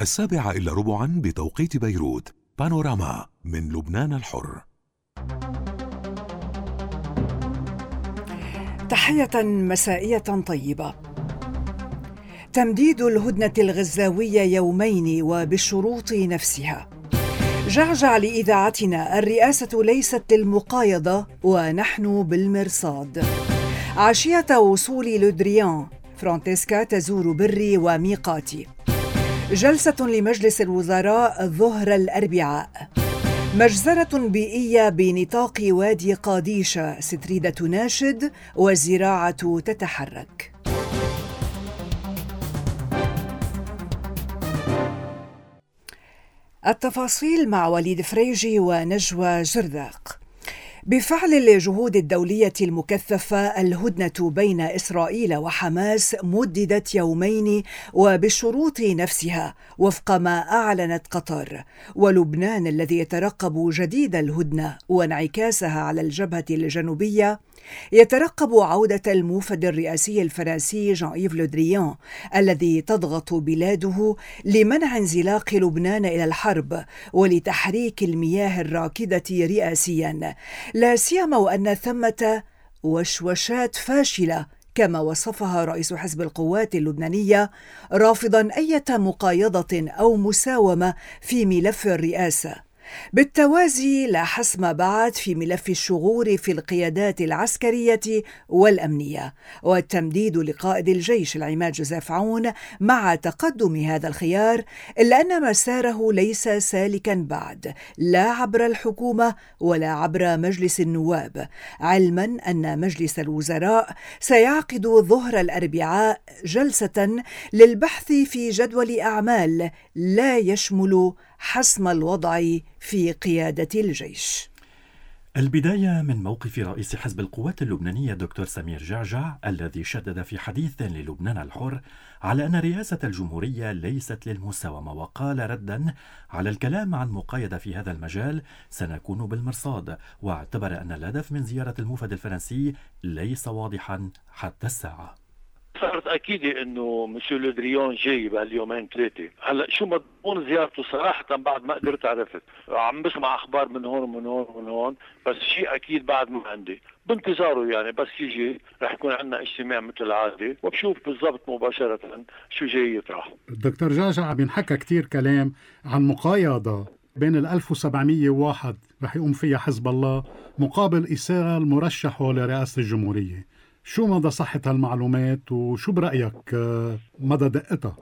7:15 بتوقيت بيروت. بانوراما من لبنان الحر. تحية مسائية طيبة. تمديد الهدنة الغزاوية يومين وبالشروط نفسها. جعجع لإذاعتنا: الرئاسة ليست للمقايضة ونحن بالمرصاد. عشية وصول لودريان، فرانتسكا تزور بري وميقاتي. جلسة لمجلس الوزراء ظهر الأربعاء. مجزرة بيئية بنطاق وادي قاديشة، ستريدة تناشد والزراعة تتحرك. التفاصيل مع وليد فريجي ونجوى جرذاق. بفعل الجهود الدولية المكثفة، الهدنة بين إسرائيل وحماس مددت يومين وبالشروط نفسها وفق ما أعلنت قطر، ولبنان الذي يترقب جديد الهدنة وانعكاسها على الجبهة الجنوبية يترقب عودة الموفد الرئاسي الفرنسي جان إيف لودريان الذي تضغط بلاده لمنع انزلاق لبنان إلى الحرب ولتحريك المياه الراكدة رئاسيا، لا سيما وأن ثمة وشوشات فاشلة كما وصفها رئيس حزب القوات اللبنانية، رافضا أي مقايضة أو مساومة في ملف الرئاسة. بالتوازي لا حسم بعد في ملف الشغور في القيادات العسكرية والأمنية، والتمديد لقائد الجيش العماد جوزيف عون مع تقدم هذا الخيار، إلا أن مساره ليس سالكا بعد، لا عبر الحكومة ولا عبر مجلس النواب، علما أن مجلس الوزراء سيعقد ظهر الأربعاء جلسة للبحث في جدول أعمال لا يشمل حسم الوضع في قيادة الجيش. البداية من موقف رئيس حزب القوات اللبنانية دكتور سمير جعجع، الذي شدد في حديث للبنان الحر على أن رئاسة الجمهورية ليست للمساومة، وقال ردا على الكلام عن مقايضة في هذا المجال: سنكون بالمرصاد، واعتبر أن الهدف من زيارة الموفد الفرنسي ليس واضحا حتى الساعة. صارت أكيدة إنه مسيو لودريان جاي بهاليومين ثلاثة. هلا شو مضمون زيارته صراحة بعد ما قدرت عرفت، عم بسمع أخبار من هون ومن هون ومن هون، بس شيء أكيد بعد ما عندي. بانتظاره يعني، بس يجي رح يكون عندنا اجتماع مثل العادة وبشوف بالضبط مباشرة شو جاي يطرح. دكتور جعجع، بينحكى كتير كلام عن مقايضة بين 1701 رح يقوم فيها حزب الله مقابل إيصال مرشحه لرئاسة الجمهورية. شو مدى صحة هالمعلومات وشو برأيك مدى دقتها؟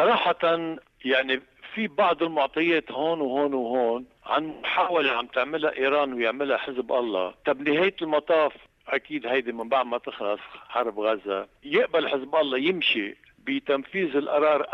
صراحة يعني في بعض المعطيات هون وهون وهون عن محاولة عم تعملها إيران ويعملها حزب الله. طب نهاية المطاف أكيد هيدي من بعد ما تخلص حرب غزة يقبل حزب الله يمشي بتنفيذ القرار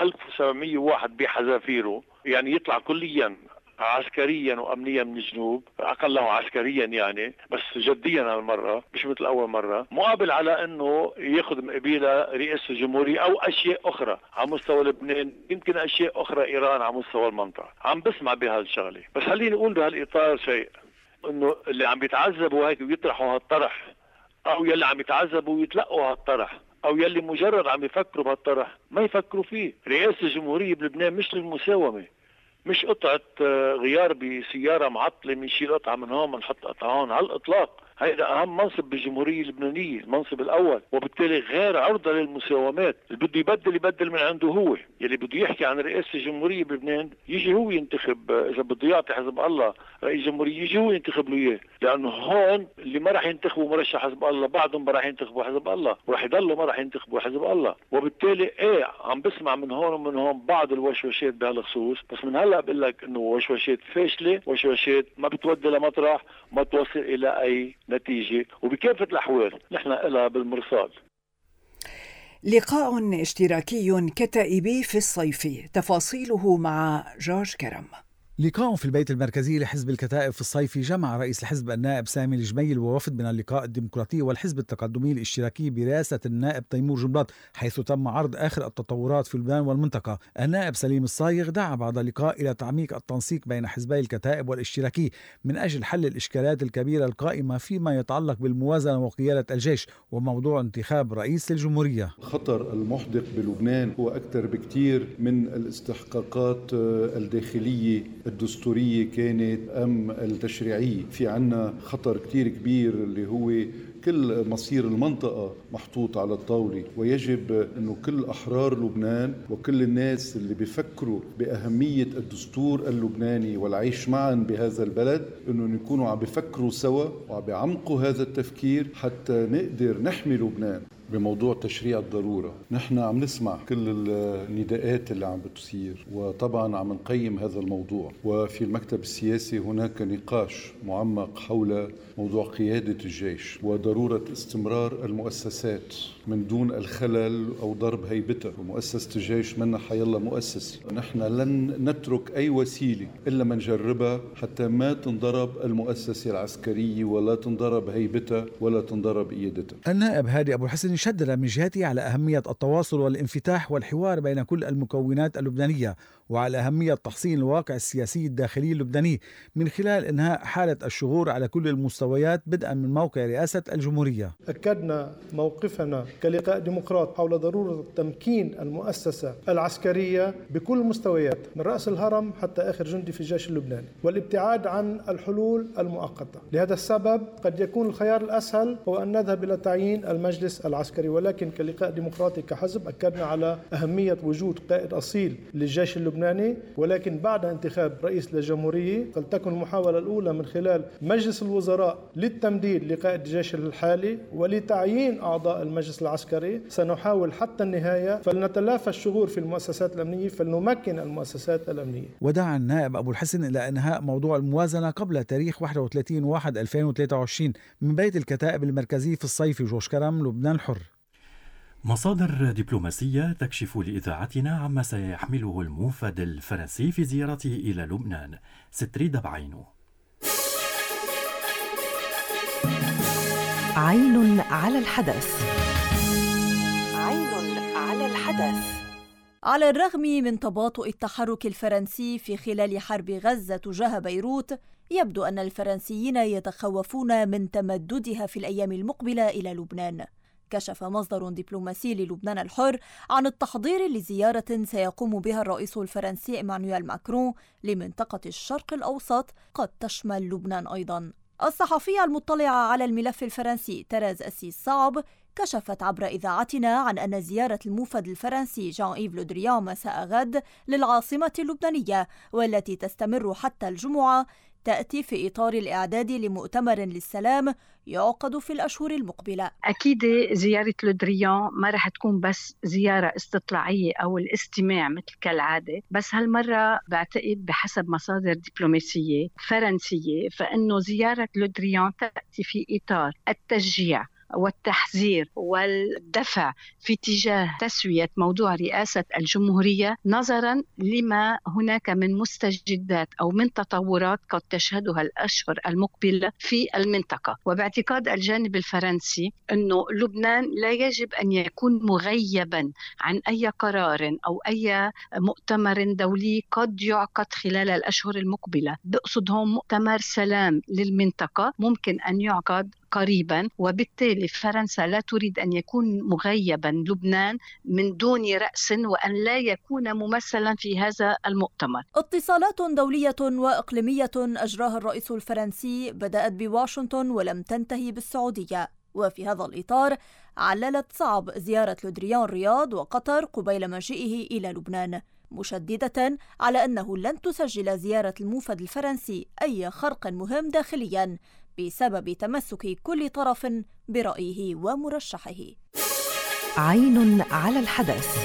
1701 بحذافيره، يعني يطلع كليا عسكريا وامنيا من الجنوب، اقله عسكريا يعني، بس جديا هالمره مش مثل اول مره، مقابل على انه ياخذ مقابله رئاسه الجمهوريه او اشياء اخرى على مستوى لبنان، يمكن اشياء اخرى ايران على مستوى المنطقه. عم بسمع بهالشغله، بس خليني اقول بهالاطار شيء، انه اللي عم يتعذبوا هيك ويطرحوا هالطرح، او يلي عم يتعذبوا ويتلقوا هالطرح، او يلي مجرد عم يفكروا بهالطرح، ما يفكروا فيه. رئاسه الجمهوريه بلبنان مش للمساومه، مش قطعة غيار بسيارة معطلة بنشيل قطعة من هون بنحط قطعة هون، على الإطلاق. هيدا أهم منصب بالجمهورية اللبنانية، المنصب الأول، وبالتالي غير عرضة للمساومات. اللي بده يبدل من عنده هو، يلي بده يحكي عن رئاسة الجمهورية بلبنان يجي هو ينتخب. إذا بده يعطي حزب الله رئيس جمهورية يجي هو ينتخب له إياه، لأنه هون اللي ما راح ينتخبوا مرشح حزب الله بعدهم ما راح ينتخبوا حزب الله، وراح يضلوا ما راح ينتخبوا حزب الله. وبالتالي عم بسمع من هون ومن هون بعض الوشوشات بهالخصوص، بس من هلا بقول لك إنه وشوشات فاشلة، وشوشات ما بتودي لمطرح، ما توصل إلى أي نتيجة، وبكافة الأحوال نحن إلها بالمرصاد. لقاء اشتراكي كتائبي في الصيف، تفاصيله مع جورج كرم. لقاء في البيت المركزي لحزب الكتائب في الصيف جمع رئيس الحزب النائب سامي الجميل ووفد من اللقاء الديمقراطي والحزب التقدمي الاشتراكي برئاسة النائب تيمور جنبلاط، حيث تم عرض آخر التطورات في لبنان والمنطقة. النائب سليم الصايغ دعا بعد اللقاء إلى تعميق التنسيق بين حزبي الكتائب والاشتراكي من أجل حل الإشكالات الكبيرة القائمة فيما يتعلق بالموازنة وقيادة الجيش وموضوع انتخاب رئيس للجمهورية. الخطر المحدق بلبنان هو أكثر بكثير من الاستحقاقات الداخلية الدستورية كانت أم التشريعية. في عنا خطر كتير كبير اللي هو كل مصير المنطقة محطوط على الطاولة، ويجب أنه كل أحرار لبنان وكل الناس اللي بيفكروا بأهمية الدستور اللبناني والعيش معا بهذا البلد أنه يكونوا عم بيفكروا سوا وعم بيعمقوا هذا التفكير حتى نقدر نحمي لبنان. بموضوع تشريع الضرورة نحن عم نسمع كل النداءات اللي عم بتصير، وطبعا عم نقيم هذا الموضوع، وفي المكتب السياسي هناك نقاش معمق حول موضوع قيادة الجيش وضرورة استمرار المؤسسات من دون الخلل أو ضرب هيبتها. ومؤسسة الجيش منا حيالله مؤسسة، نحن لن نترك أي وسيلة إلا ما نجربها حتى ما تنضرب المؤسسة العسكرية ولا تنضرب هيبتها ولا تنضرب قيادتها. النائب هادي أبو الحسن شدد من جهته على أهمية التواصل والانفتاح والحوار بين كل المكونات اللبنانية، وعلى أهمية تحسين الواقع السياسي الداخلي اللبناني من خلال إنهاء حالة الشغور على كل المستويات بدءا من موقع رئاسة الجمهورية. أكدنا موقفنا كلقاء ديمقراط حول ضرورة تمكين المؤسسة العسكرية بكل المستويات من رأس الهرم حتى آخر جندي في الجيش اللبناني، والابتعاد عن الحلول المؤقتة. لهذا السبب قد يكون الخيار الأسهل هو أن نذهب إلى تعيين المجلس العسكري، ولكن كلقاء ديمقراطي كحزب أكدنا على أهمية وجود قائد أصيل للجيش اللبناني، ولكن بعد انتخاب رئيس للجمهورية فلتكن المحاولة الأولى من خلال مجلس الوزراء للتمديد لقائد الجيش الحالي ولتعيين أعضاء المجلس العسكري. سنحاول حتى النهاية فلنتلافى الشغور في المؤسسات الأمنية، فلنمكن المؤسسات الأمنية. ودعا النائب أبو الحسن إلى إنهاء موضوع الموازنة قبل تاريخ 31/1/2023 من بيت الكتائب المركزي في الصيف. جوش كرم، لبنان الحر. مصادر دبلوماسية تكشف لإذاعتنا عما سيحمله الموفد الفرنسي في زيارته إلى لبنان. ستريدة بعينه. عين على الحدث. عين على الحدث. على الرغم من تباطؤ التحرك الفرنسي في خلال حرب غزة تجاه بيروت، يبدو أن الفرنسيين يتخوفون من تمددها في الأيام المقبلة إلى لبنان. كشف مصدر دبلوماسي للبنان الحر عن التحضير لزيارة سيقوم بها الرئيس الفرنسي إيمانويل ماكرون لمنطقة الشرق الأوسط قد تشمل لبنان أيضا. الصحفية المطلعة على الملف الفرنسي تيريز أسيس صعب كشفت عبر إذاعتنا عن أن زيارة الموفد الفرنسي جان إيف لو دريان مساء غد للعاصمة اللبنانية والتي تستمر حتى الجمعة تأتي في إطار الإعداد لمؤتمر للسلام يعقد في الأشهر المقبلة. أكيد زيارة لو دريان ما رح تكون بس زيارة استطلاعية أو الاستماع مثل كالعادة، بس هالمرة بعتقد بحسب مصادر دبلوماسية فرنسية فإنه زيارة لو دريان تأتي في إطار التشجيع والتحذير والدفع في اتجاه تسوية موضوع رئاسة الجمهورية نظرا لما هناك من مستجدات أو من تطورات قد تشهدها الأشهر المقبلة في المنطقة. وباعتقاد الجانب الفرنسي أنه لبنان لا يجب أن يكون مغيبا عن أي قرار أو أي مؤتمر دولي قد يعقد خلال الأشهر المقبلة. بقصد هون مؤتمر سلام للمنطقة ممكن أن يعقد قريبا، وبالتالي فرنسا لا تريد أن يكون مغيبا لبنان من دون رأس وأن لا يكون ممثلا في هذا المؤتمر. اتصالات دولية وإقليمية أجراها الرئيس الفرنسي بدأت بواشنطن ولم تنتهي بالسعودية، وفي هذا الإطار عللت صعب زيارة لو دريان رياض وقطر قبيل مجيئه إلى لبنان، مشددة على أنه لن تسجل زيارة الموفد الفرنسي أي خرق مهم داخليا بسبب تمسك كل طرف برأيه ومرشحه. عين على الحدث.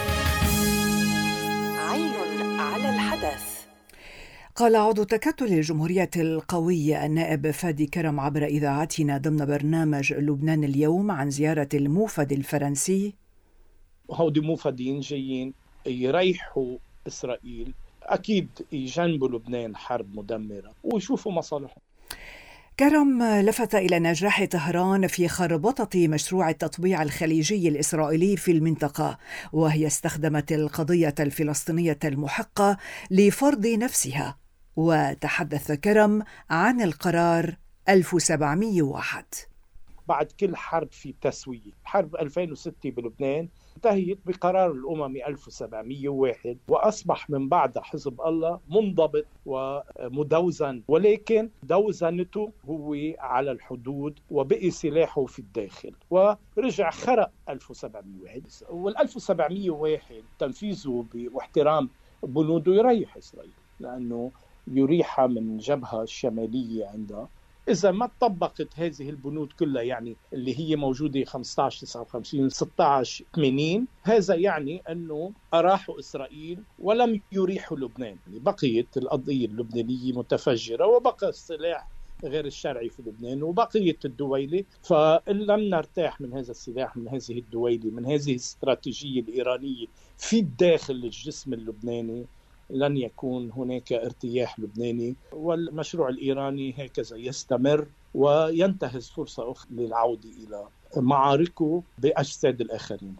عين على الحدث. قال عضو تكتل الجمهورية القوي النائب فادي كرم عبر إذاعتنا ضمن برنامج لبنان اليوم عن زيارة الموفد الفرنسي: هودي موفدين جايين يريحوا إسرائيل أكيد يجنبوا لبنان حرب مدمرة ويشوفوا مصالحهم. كرم لفت إلى نجاح طهران في خربطة مشروع التطبيع الخليجي الإسرائيلي في المنطقة، وهي استخدمت القضية الفلسطينية المحقة لفرض نفسها. وتحدث كرم عن القرار 1701. بعد كل حرب في تسوية. حرب 2006 بلبنان انتهت بقرار الأممي 1701 وأصبح من بعد حزب الله منضبط ومدوزن، ولكن دوزنته هو على الحدود وبقي سلاحه في الداخل، ورجع خرق 1701. وال1701 تنفيذه واحترام بنوده يريح إسرائيل، لأنه يريحها من جبهة الشمالية عندها. إذا ما طبقت هذه البنود كلها، يعني اللي هي موجودة 15 59 16 80، هذا يعني أنه أراحوا إسرائيل ولم يريحوا لبنان. بقيت القضية اللبنانية متفجرة، وبقى السلاح غير الشرعي في لبنان، وبقية الدويلة. فإن لم نرتاح من هذا السلاح، من هذه الدويلة، من هذه الاستراتيجية الإيرانية في الداخل الجسم اللبناني، لن يكون هناك ارتياح لبناني، والمشروع الإيراني هكذا يستمر وينتهز فرصة أخرى للعودة إلى معاركه بأجساد الآخرين.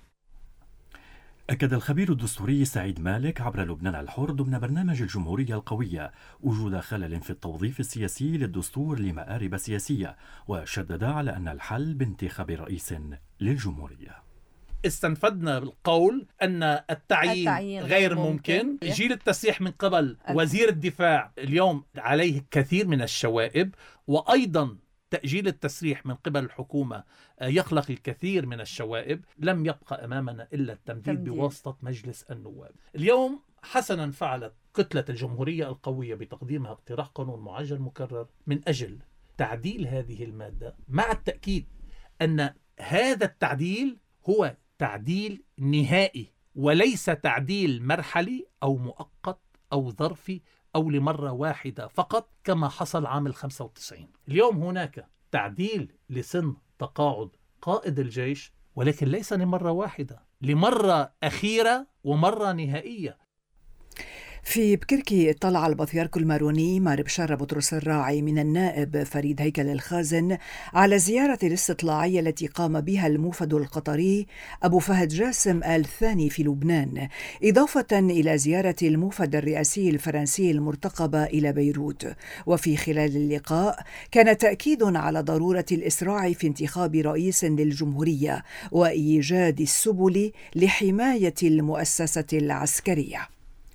أكد الخبير الدستوري سعيد مالك عبر لبنان الحر ضمن برنامج الجمهورية القوية وجود خلل في التوظيف السياسي للدستور لمآرب سياسية، وشدد على أن الحل بانتخاب رئيس للجمهورية. استنفدنا بالقول أن التعيين غير ممكن. جيل التسليح من قبل وزير الدفاع اليوم عليه كثير من الشوائب، وأيضا تأجيل التسريح من قبل الحكومة يخلق الكثير من الشوائب. لم يبقى أمامنا إلا التمديد بواسطة مجلس النواب. اليوم حسنا فعلت كتلة الجمهورية القوية بتقديمها اقتراح قانون معجل مكرر من أجل تعديل هذه المادة، مع التأكيد أن هذا التعديل هو تعديل نهائي وليس تعديل مرحلي أو مؤقت أو ظرفي أو لمرة واحدة فقط كما حصل عام 95. اليوم هناك تعديل لسن تقاعد قائد الجيش، ولكن ليس لمرة واحدة، لمرة أخيرة ومرة نهائية. في بكركي اطلع البطريرك الماروني مار بشار بطرس الراعي من النائب فريد هيكل الخازن على زيارة الاستطلاعية التي قام بها الموفد القطري أبو فهد جاسم آل ثاني في لبنان، إضافة إلى زيارة الموفد الرئاسي الفرنسي المرتقبة إلى بيروت. وفي خلال اللقاء كان تأكيد على ضرورة الإسراع في انتخاب رئيس للجمهورية وإيجاد السبل لحماية المؤسسة العسكرية.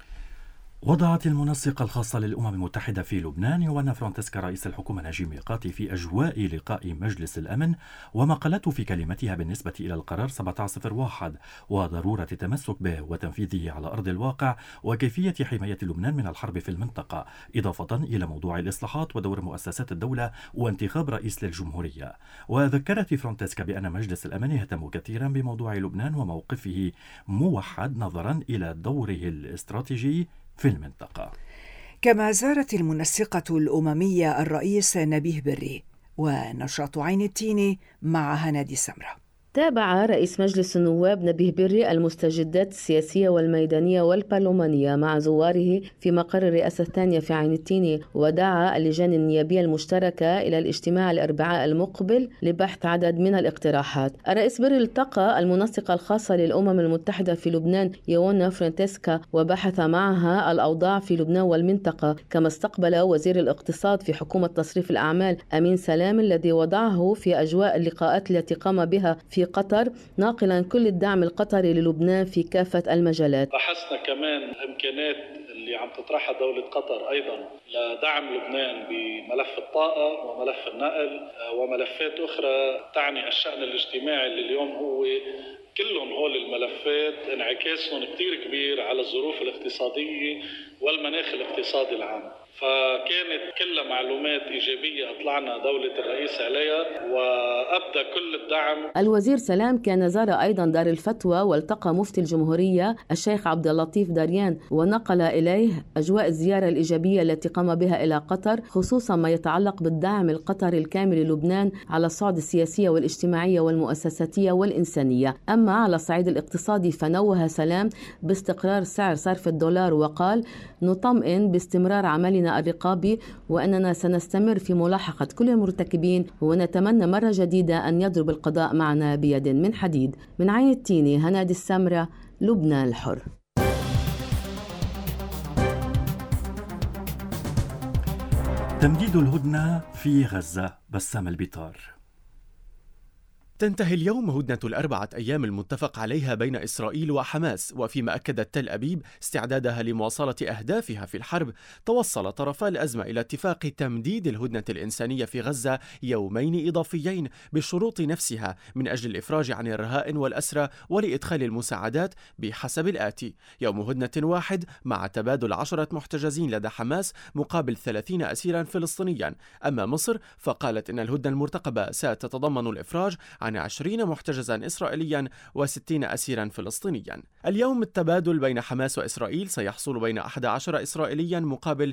وضعت المنسقة الخاصة للأمم المتحدة في لبنان يوانا فرانتسكا رئيس الحكومة نجيب ميقاتي في أجواء لقاء مجلس الأمن، وما قالته في كلمتها بالنسبة إلى القرار 1701 وضرورة التمسك به وتنفيذه على أرض الواقع وكيفية حماية لبنان من الحرب في المنطقة، إضافة إلى موضوع الإصلاحات ودور مؤسسات الدولة وانتخاب رئيس للجمهورية. وذكرت فرانتسكا بأن مجلس الأمن يهتم كثيرا بموضوع لبنان وموقفه موحد نظرا إلى دوره الاستراتيجي في المنطقة. كما زارت المنسقة الأممية الرئيس نبيه بري. ونشاط عين التين مع هنادي سمرة. تابع رئيس مجلس النواب نبيه بري المستجدات السياسية والميدانية والبرلمانية مع زواره في مقر الرئاسة الثانية في عين التين، ودعا اللجان النيابية المشتركة إلى الاجتماع الأربعاء المقبل لبحث عدد من الاقتراحات. الرئيس بري التقى المنسقة الخاصة للأمم المتحدة في لبنان يوانا فرانتسكا وبحث معها الأوضاع في لبنان والمنطقة، كما استقبل وزير الاقتصاد في حكومة تصريف الأعمال أمين سلام الذي وضعه في أجواء اللقاءات التي قام بها في قطر، ناقلا كل الدعم القطري للبنان في كافة المجالات. بحثنا كمان الإمكانات اللي عم تطرحها دولة قطر أيضا لدعم لبنان بملف الطاقة وملف النقل وملفات أخرى تعني الشأن الاجتماعي اللي اليوم هو كلهم هول الملفات انعكاسهم كتير كبير على الظروف الاقتصادية والمناخ الاقتصادي العام. فكانت كلها معلومات إيجابية أطلعنا دولة الرئيس عليها وأبدى كل الدعم. الوزير سلام كان زار أيضا دار الفتوى والتقى مفتي الجمهورية الشيخ عبد اللطيف داريان ونقل إليه أجواء الزيارة الإيجابية التي قام بها إلى قطر، خصوصا ما يتعلق بالدعم القطري الكامل للبنان على الصعد السياسية والاجتماعية والمؤسساتية والإنسانية. أما على الصعيد الاقتصادي فنوه سلام باستقرار سعر صرف الدولار وقال: نطمئن باستمرار عملنا الرقابي وأننا سنستمر في ملاحقة كل المرتكبين ونتمنى مرة جديدة أن يضرب القضاء معنا بيد من حديد. من عين التيني، هنادي السمرة، لبنان الحر. تمديد الهدنة في غزة، بسام البطار. تنتهي اليوم هدنة الأربعة أيام المتفق عليها بين إسرائيل وحماس، وفيما أكدت تل أبيب استعدادها لمواصلة أهدافها في الحرب، توصل طرفا الأزمة إلى اتفاق تمديد الهدنة الإنسانية في غزة يومين إضافيين بالشروط نفسها من أجل الإفراج عن الرهائن والأسرى ولإدخال المساعدات بحسب الآتي: يوم هدنة واحد مع تبادل 10 محتجزين لدى حماس مقابل 30 أسيرا فلسطينيا. أما مصر فقالت إن الهدنة المرتقبة ستتضمن الإفراج عن 20 محتجزا إسرائيليا و60 أسيرا فلسطينيا. اليوم التبادل بين حماس وإسرائيل سيحصل بين 11 إسرائيليا مقابل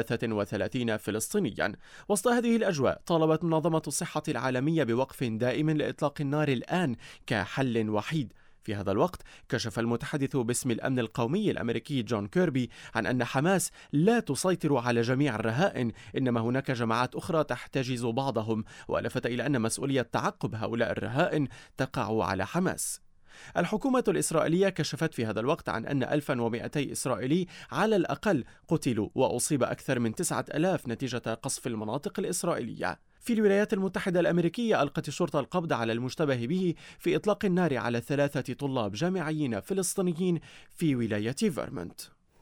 33 فلسطينيا. وسط هذه الأجواء طالبت منظمة الصحة العالمية بوقف دائم لإطلاق النار الآن كحل وحيد. في هذا الوقت كشف المتحدث باسم الأمن القومي الأمريكي جون كيربي عن أن حماس لا تسيطر على جميع الرهائن، إنما هناك جماعات أخرى تحتجز بعضهم، ولفت إلى أن مسؤولية تعقب هؤلاء الرهائن تقع على حماس. الحكومة الإسرائيلية كشفت في هذا الوقت عن أن 1200 إسرائيلي على الأقل قتلوا وأصيب أكثر من 9000 نتيجة قصف المناطق الإسرائيلية. في الولايات المتحدة الأمريكية ألقت الشرطة القبض على المشتبه به في إطلاق النار على 3 طلاب جامعيين فلسطينيين في ولاية فيرمونت.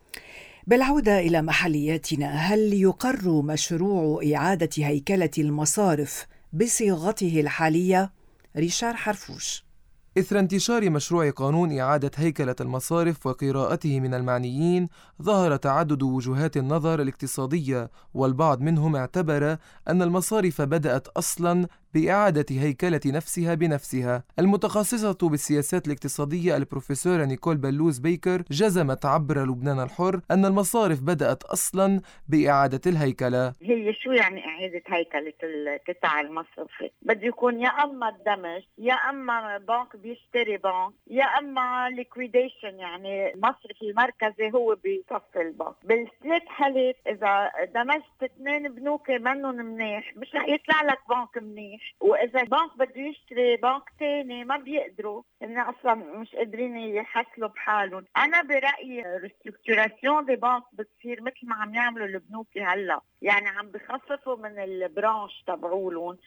بالعودة إلى محلياتنا، هل يقر مشروع إعادة هيكلة المصارف بصيغته الحالية؟ ريشار حرفوش. إثر انتشار مشروع قانون إعادة هيكلة المصارف وقراءته من المعنيين، ظهر تعدد وجهات النظر الاقتصادية، والبعض منهم اعتبر أن المصارف بدأت أصلاً بإعادة هيكلة نفسها بنفسها. المتخصصة بالسياسات الاقتصادية البروفيسورة نيكول بلوز بيكر جزمت عبر لبنان الحر أن المصارف بدأت أصلاً بإعادة الهيكلة. هي شو يعني إعادة هيكلة القطاع المصرفي؟ بده يكون يا أما الدمج، يا أما بنك بيشتري بنك، يا أما liquidation، يعني المصرف المركزي هو بيصفي البنك. بالثلاث حالات إذا دمجت 2 بنوك منهم منيح، مش رح يطلع لك بنك منيح. وإذا البنك بده يشتري بنك تاني ما بيقدروا، إن أصلا مش قادرين يحصلوا بحالهم. أنا برأيي ريستركتوراسيون دي بنك بتصير مثل ما عم يعملوا البنوك هلا، يعني عم بخففوا من البرانش تبعولهم.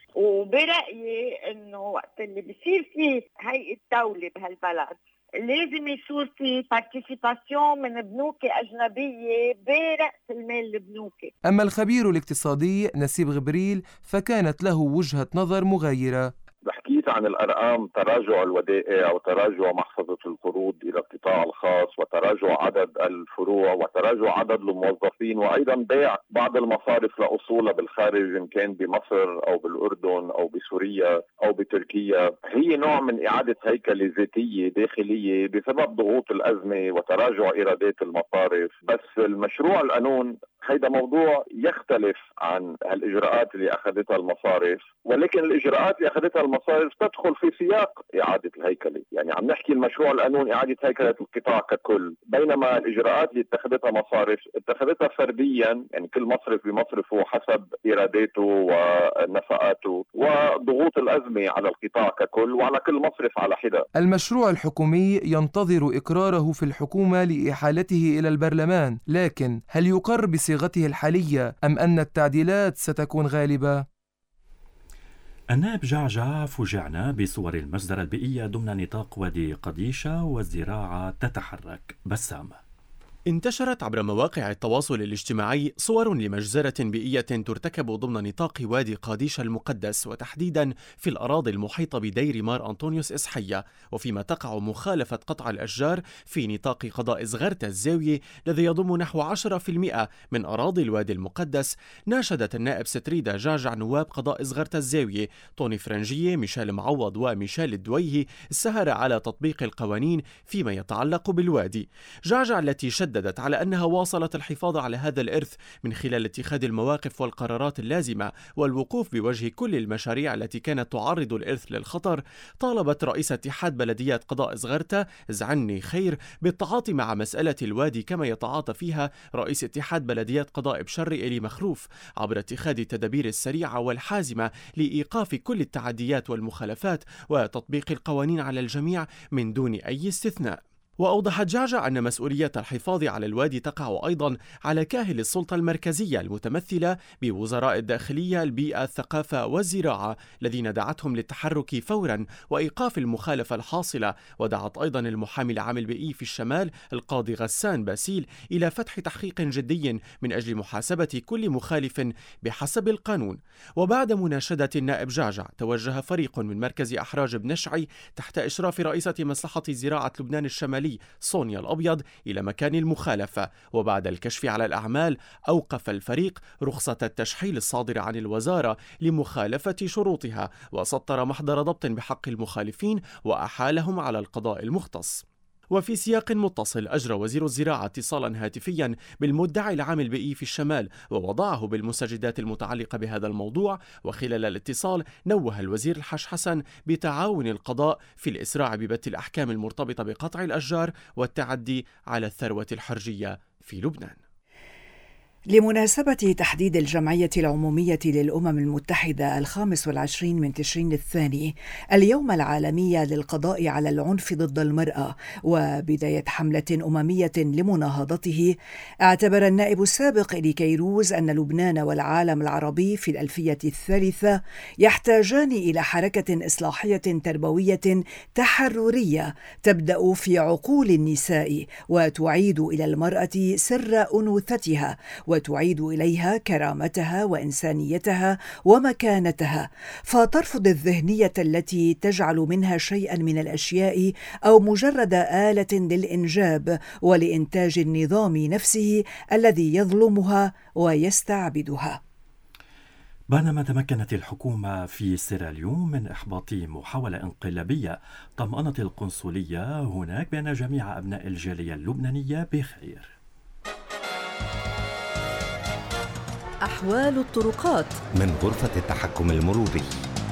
وبرأيي إنه وقت اللي بيصير فيه هيئة دولة بهالبلد لازم يصير في بارتيسيباسيون من بنوك أجنبية برأس المال البنوكي. أما الخبير الاقتصادي نسيب غبريل فكانت له وجهة نظر مغايرة. حكيت عن الأرقام، تراجع الودائع وتراجع محفظة القروض إلى القطاع الخاص وتراجع عدد الفروع وتراجع عدد الموظفين، وأيضا بيع بعض المصارف لأصولها بالخارج إن كان بمصر أو بالأردن أو بسوريا أو بتركيا. هي نوع من إعادة هيكلة ذاتية داخلية بسبب ضغوط الأزمة وتراجع إيرادات المصارف. بس المشروع القانون هيدا موضوع يختلف عن هالإجراءات اللي أخذتها المصارف، ولكن الإجراءات اللي أخذتها المصارف تدخل في سياق إعادة الهيكلة. يعني عم نحكي المشروع القانون إعادة هيكلة القطاع ككل، بينما الإجراءات اللي اتخذتها مصارف اتخذتها فرديا، يعني كل مصرف بمصرفه حسب إيراداته ونفقاته وضغوط الأزمة على القطاع ككل وعلى كل مصرف على حدة. المشروع الحكومي ينتظر إقراره في الحكومة لإحالته إلى البرلمان، لكن هل يقر بصيغته الحالية أم أن التعديلات ستكون غالبة؟ النائب جعجع: فوجئنا بصور المجزرة البيئية ضمن نطاق وادي قديشة والزراعة تتحرك. بسام. انتشرت عبر مواقع التواصل الاجتماعي صور لمجزرة بيئية ترتكب ضمن نطاق وادي قاديش المقدس، وتحديدا في الأراضي المحيطة بدير مار أنطونيوس إسحية، وفيما تقع مخالفة قطع الأشجار في نطاق قضاء زغرتة الزاوية الذي يضم نحو 10% من أراضي الوادي المقدس. ناشدت النائب ستريدا جعجع نواب قضاء زغرتة الزاوية طوني فرنجية، ميشيل معوض وميشيل الدويهي السهر على تطبيق القوانين فيما يتعلق بالوادي. جعجع التي شددت على أنها واصلت الحفاظ على هذا الإرث من خلال اتخاذ المواقف والقرارات اللازمة والوقوف بوجه كل المشاريع التي كانت تعرض الإرث للخطر، طالبت رئيس اتحاد بلديات قضاء زغرتة زعني خير بالتعاطي مع مسألة الوادي كما يتعاطى فيها رئيس اتحاد بلديات قضاء بشري إلي مخروف، عبر اتخاذ التدابير السريعة والحازمة لإيقاف كل التعديات والمخالفات وتطبيق القوانين على الجميع من دون أي استثناء. وأوضحت جعجع أن مسؤولية الحفاظ على الوادي تقع أيضا على كاهل السلطة المركزية المتمثلة بوزراء الداخلية، البيئة، الثقافة والزراعة، الذين دعتهم للتحرك فورا وإيقاف المخالفة الحاصلة. ودعت أيضا المحامي العام البيئي في الشمال القاضي غسان باسيل إلى فتح تحقيق جدي من أجل محاسبة كل مخالف بحسب القانون. وبعد مناشدة النائب جعجع توجه فريق من مركز أحراج بنشعي تحت إشراف رئيسة مصلحة زراعة لبنان الشمالي سونيا الأبيض إلى مكان المخالفة، وبعد الكشف على الأعمال أوقف الفريق رخصة التشحيل الصادرة عن الوزارة لمخالفة شروطها، وسطر محضر ضبط بحق المخالفين وأحالهم على القضاء المختص. وفي سياق متصل أجرى وزير الزراعة اتصالا هاتفيا بالمدعي العام البيئي في الشمال ووضعه بالمستجدات المتعلقة بهذا الموضوع، وخلال الاتصال نوه الوزير الحاج حسن بتعاون القضاء في الإسراع ببت الأحكام المرتبطة بقطع الأشجار والتعدي على الثروة الحرجية في لبنان. لمناسبة تحديد الجمعية العمومية للأمم المتحدة 25 من تشرين الثاني اليوم العالمي للقضاء على العنف ضد المرأة وبداية حملة أممية لمناهضته، اعتبر النائب السابق إلي كيروز أن لبنان والعالم العربي في الألفية الثالثة يحتاجان إلى حركة إصلاحية تربوية تحررية تبدأ في عقول النساء وتعيد إلى المرأة سر أنوثتها وتعيد إليها كرامتها وإنسانيتها ومكانتها، فترفض الذهنية التي تجعل منها شيئا من الأشياء أو مجرد آلة للإنجاب ولإنتاج النظام نفسه الذي يظلمها ويستعبدها. بينما تمكنت الحكومة في سيراليون من إحباط محاولة انقلابية، طمأنت القنصلية هناك بأن جميع أبناء الجالية اللبنانية بخير. أحوال الطرقات من غرفة التحكم المروري.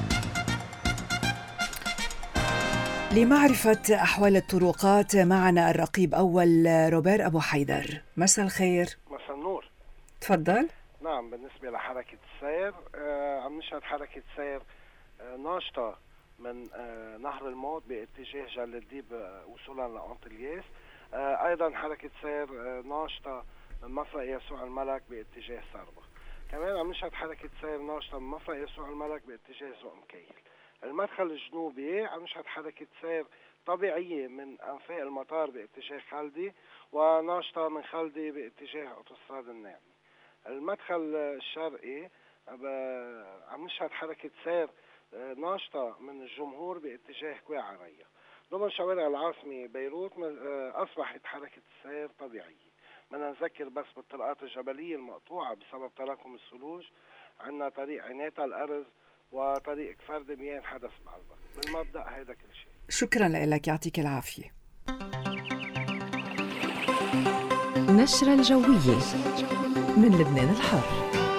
لمعرفة أحوال الطرقات معنا الرقيب أول روبير أبو حيدر. مساء الخير. مساء النور. تفضل. نعم، بالنسبة لحركة السير عم نشهد حركة سير ناشطة من نهر الموت باتجاه جل الديب وصولا لأنطلياس. أيضا حركة سير ناشطة من مفرق يسوع الملك باتجاه سربة. كمان عم نشهد حركة سير ناشطة من مفرق يسوع الملك باتجاه سوق مكيل. المدخل الجنوبي عم نشهد حركة سير طبيعية من أنفاق المطار باتجاه خالدي وناشطة من خالدي باتجاه أوتوستراد الناعمة. المدخل الشرقي عم نشهد حركة سير ناشطة من الجمهور باتجاه كوي عرية. ضمن شوارع العاصمة بيروت أصبحت حركة السير طبيعية. بدنا نذكر بس بالطرقات الجبلية المقطوعة بسبب تراكم الثلوج. عندنا طريق عناتا الأرز وطريق كفر دميان حدث بعلبك. بالمبدأ هيدا كل شيء. شكرا لك، يعطيك العافية. نشرة الجوية من لبنان الحر.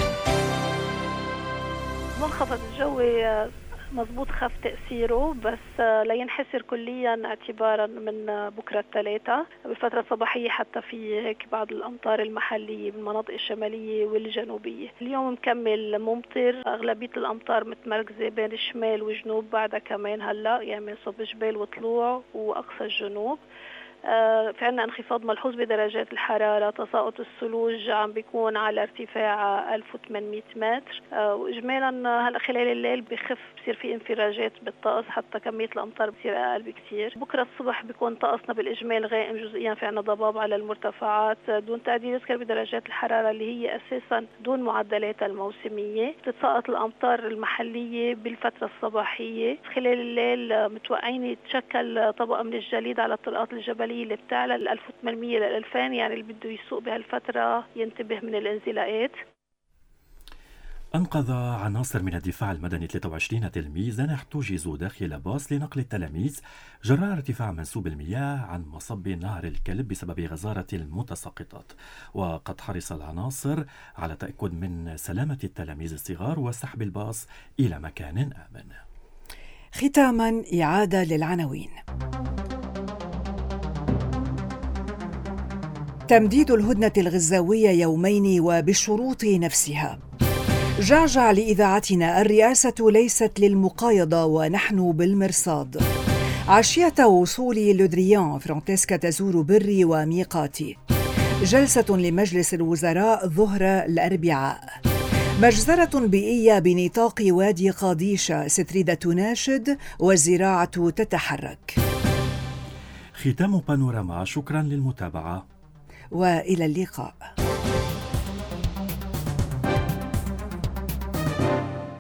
منخفض الجوي مضبوط خف تأثيره بس لا ينحسر كليا اعتبارا من بكرة الثلاثاء. بالفترة الصباحية حتى في هيك بعض الأمطار المحلية بالمناطق الشمالية والجنوبية. اليوم مكمل ممطر، أغلبية الأمطار متمركزة بين الشمال والجنوب، بعدها كمان هلا يعني من صوب جبال وطلوع وأقصى الجنوب. في عنا انخفاض ملحوظ بدرجات الحرارة، تساقط الثلوج عم بيكون على ارتفاع 1800 متر، وإجمالا هلا خلال الليل بخف، بصير في انفراجات بالطقس حتى كمية الأمطار بصير أقل بكثير. بكرة الصبح بيكون طقسنا بالإجمال غائم جزئيا، في عنا ضباب على المرتفعات دون تقدير يذكر بدرجات الحرارة اللي هي أساسا دون معدلاتها الموسمية. تتساقط الأمطار المحلية بالفترة الصباحية. خلال الليل متوقعين يتشكل طبقة من الجليد على الطرقات الجبلية اللي بتعلى 1800 ل 2000، يعني اللي بده يسوق بهالفترة ينتبه من الانزلاقات. أنقذ عناصر من الدفاع المدني 23 تلميذا احتجزوا داخل باص لنقل التلاميذ جراء ارتفاع منسوب المياه عن مصب نهر الكلب بسبب غزارة المتساقطات. وقد حرص العناصر على تأكد من سلامة التلاميذ الصغار وسحب الباص إلى مكان آمن. ختاما إعادة للعناوين. تمديد الهدنة الغزاوية يومين وبالشروط نفسها. جعجع لإذاعتنا: الرئاسة ليست للمقايضة ونحن بالمرصاد. عشية وصول لودريان، فرانتسكا تزور بري وميقاتي. جلسة لمجلس الوزراء ظهر الأربعاء. مجزرة بيئية بنطاق وادي قاديشة، ستريدة تناشد والزراعة تتحرك. ختام بانوراما، شكرا للمتابعة وإلى اللقاء.